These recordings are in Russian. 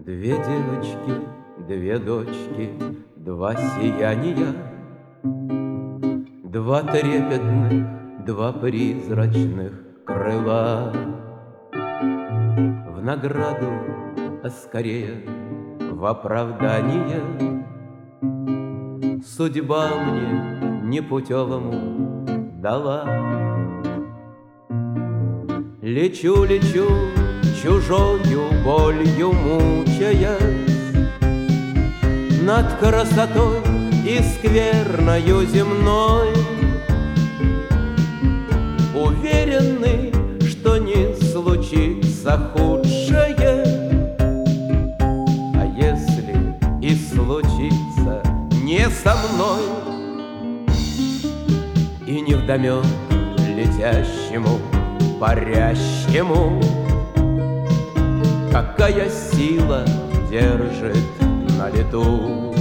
Две девочки, две дочки, два сияния, два трепетных, два призрачных крыла. В награду, а скорее в оправдание, судьба мне непутевому дала. Лечу, лечу, чужою болью мучаясь, над красотой и скверною земной, уверенный, что не случится худшее, а если и случится не со мной, и невдомек летящему, парящему, какая сила держит на лету.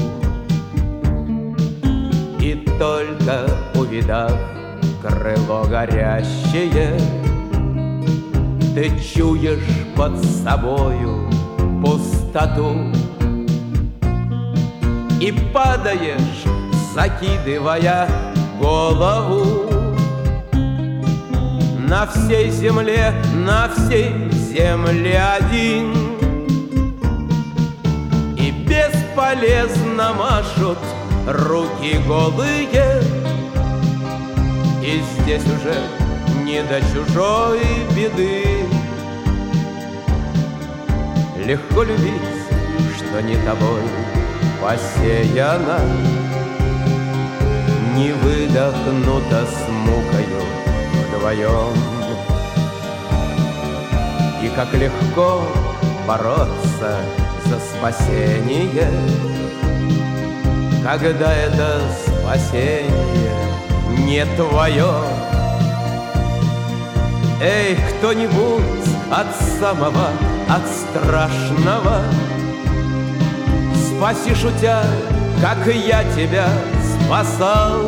И только увидав крыло горящее, ты чуешь под собою пустоту и падаешь, закидывая голову. На всей земле один, и бесполезно машут руки голые, и здесь уже не до чужой беды. Легко любить, что не тобой посеяно, не выдохнуто с мукою вдвоем. И как легко бороться за спасение, когда это спасение не твое. Эй, кто-нибудь от самого, от страшного, спаси, шутя, как я тебя спасал.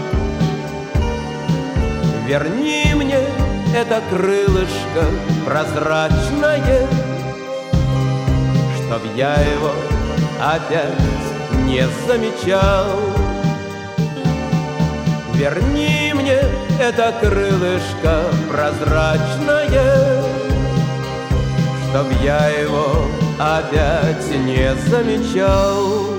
Верни мне это крылышко прозрачное, чтоб я его опять не замечал. Верни мне это крылышко прозрачное, чтоб я его опять не замечал.